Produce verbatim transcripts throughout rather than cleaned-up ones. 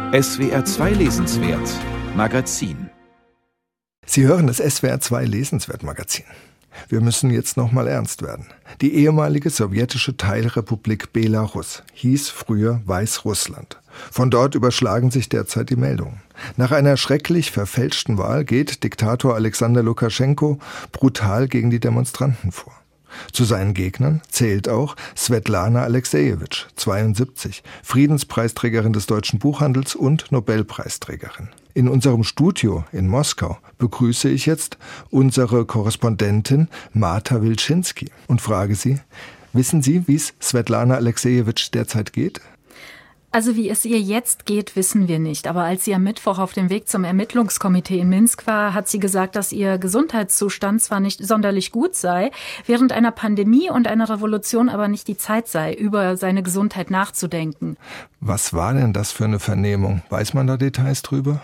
S W R zwei Lesenswert Magazin. Sie hören das S W R zwei Lesenswert Magazin. Wir müssen jetzt noch mal ernst werden. Die ehemalige sowjetische Teilrepublik Belarus hieß früher Weißrussland. Von dort überschlagen sich derzeit die Meldungen. Nach einer schrecklich verfälschten Wahl geht Diktator Alexander Lukaschenko brutal gegen die Demonstranten vor. Zu seinen Gegnern zählt auch Svetlana Alexejewitsch, zweiundsiebzig, Friedenspreisträgerin des deutschen Buchhandels und Nobelpreisträgerin. In unserem Studio in Moskau begrüße ich jetzt unsere Korrespondentin Marta Wilczynski und frage sie, wissen Sie, wie es Svetlana Alexejewitsch derzeit geht? Also wie es ihr jetzt geht, wissen wir nicht. Aber als sie am Mittwoch auf dem Weg zum Ermittlungskomitee in Minsk war, hat sie gesagt, dass ihr Gesundheitszustand zwar nicht sonderlich gut sei, während einer Pandemie und einer Revolution aber nicht die Zeit sei, über seine Gesundheit nachzudenken. Was war denn das für eine Vernehmung? Weiß man da Details drüber?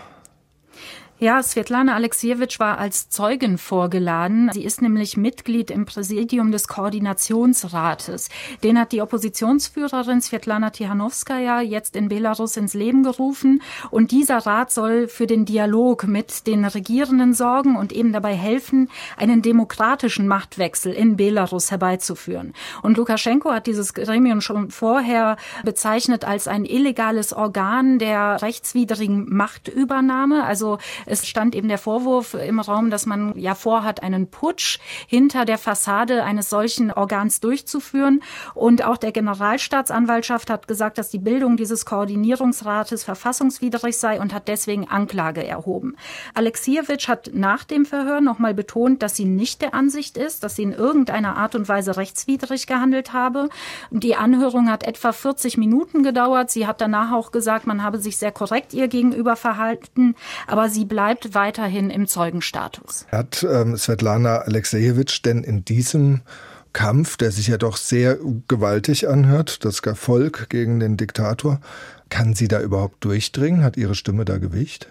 Ja, Svetlana Alexejewitsch war als Zeugin vorgeladen. Sie ist nämlich Mitglied im Präsidium des Koordinationsrates. Den hat die Oppositionsführerin Svetlana Tichanovskaja jetzt in Belarus ins Leben gerufen. Und dieser Rat soll für den Dialog mit den Regierenden sorgen und eben dabei helfen, einen demokratischen Machtwechsel in Belarus herbeizuführen. Und Lukaschenko hat dieses Gremium schon vorher bezeichnet als ein illegales Organ der rechtswidrigen Machtübernahme. Also es stand eben der Vorwurf im Raum, dass man ja vorhat, einen Putsch hinter der Fassade eines solchen Organs durchzuführen. Und auch der Generalstaatsanwaltschaft hat gesagt, dass die Bildung dieses Koordinierungsrates verfassungswidrig sei und hat deswegen Anklage erhoben. Alexejewitsch hat nach dem Verhör nochmal betont, dass sie nicht der Ansicht ist, dass sie in irgendeiner Art und Weise rechtswidrig gehandelt habe. Die Anhörung hat etwa vierzig Minuten gedauert. Sie hat danach auch gesagt, man habe sich sehr korrekt ihr gegenüber verhalten, aber sie bleibt weiterhin im Zeugenstatus. Hat ähm, Svetlana Alexejewitsch denn in diesem Kampf, der sich ja doch sehr gewaltig anhört, das Volk gegen den Diktator, kann sie da überhaupt durchdringen? Hat ihre Stimme da Gewicht?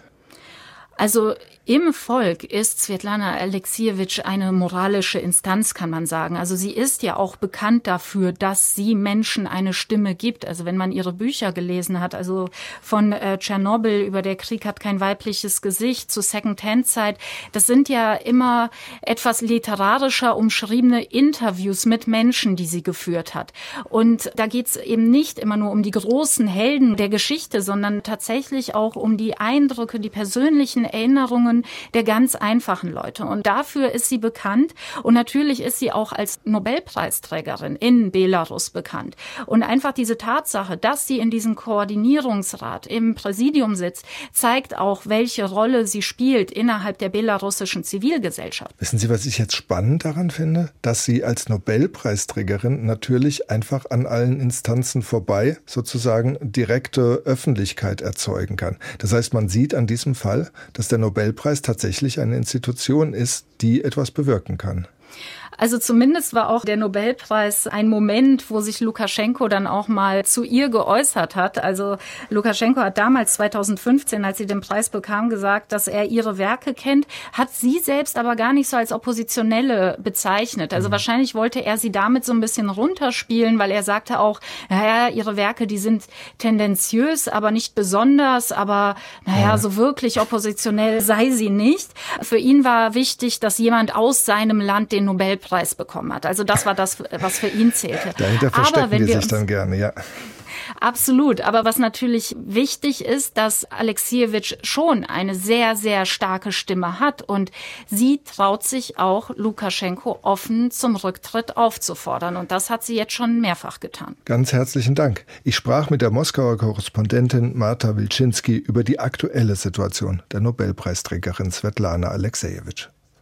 Also im Volk ist Svetlana Alexejewitsch eine moralische Instanz, kann man sagen. Also sie ist ja auch bekannt dafür, dass sie Menschen eine Stimme gibt. Also wenn man ihre Bücher gelesen hat, also von äh, Tschernobyl über Der Krieg hat kein weibliches Gesicht zu Second-Hand-Zeit, das sind ja immer etwas literarischer umschriebene Interviews mit Menschen, die sie geführt hat. Und da geht es eben nicht immer nur um die großen Helden der Geschichte, sondern tatsächlich auch um die Eindrücke, die persönlichen Erinnerungen der ganz einfachen Leute. Und dafür ist sie bekannt. Und natürlich ist sie auch als Nobelpreisträgerin in Belarus bekannt. Und einfach diese Tatsache, dass sie in diesem Koordinierungsrat im Präsidium sitzt, zeigt auch, welche Rolle sie spielt innerhalb der belarussischen Zivilgesellschaft. Wissen Sie, was ich jetzt spannend daran finde? Dass sie als Nobelpreisträgerin natürlich einfach an allen Instanzen vorbei sozusagen direkte Öffentlichkeit erzeugen kann. Das heißt, man sieht an diesem Fall, dass der Nobelpreis tatsächlich eine Institution ist, die etwas bewirken kann. Also zumindest war auch der Nobelpreis ein Moment, wo sich Lukaschenko dann auch mal zu ihr geäußert hat. Also Lukaschenko hat damals zweitausendfünfzehn, als sie den Preis bekam, gesagt, dass er ihre Werke kennt, hat sie selbst aber gar nicht so als Oppositionelle bezeichnet. Also mhm. wahrscheinlich wollte er sie damit so ein bisschen runterspielen, weil er sagte auch, naja, ihre Werke, die sind tendenziös, aber nicht besonders, aber naja, ja. so wirklich oppositionell sei sie nicht. Für ihn war wichtig, dass jemand aus seinem Land den Nobelpreis Preis bekommen hat. Also das war das, was für ihn zählte. Dahinter verstecken die sich dann gerne, ja. Absolut. Aber was natürlich wichtig ist, dass Alexejewitsch schon eine sehr, sehr starke Stimme hat und sie traut sich auch, Lukaschenko offen zum Rücktritt aufzufordern. Und das hat sie jetzt schon mehrfach getan. Ganz herzlichen Dank. Ich sprach mit der Moskauer Korrespondentin Marta Wilczynski über die aktuelle Situation der Nobelpreisträgerin Svetlana Alexejewitsch.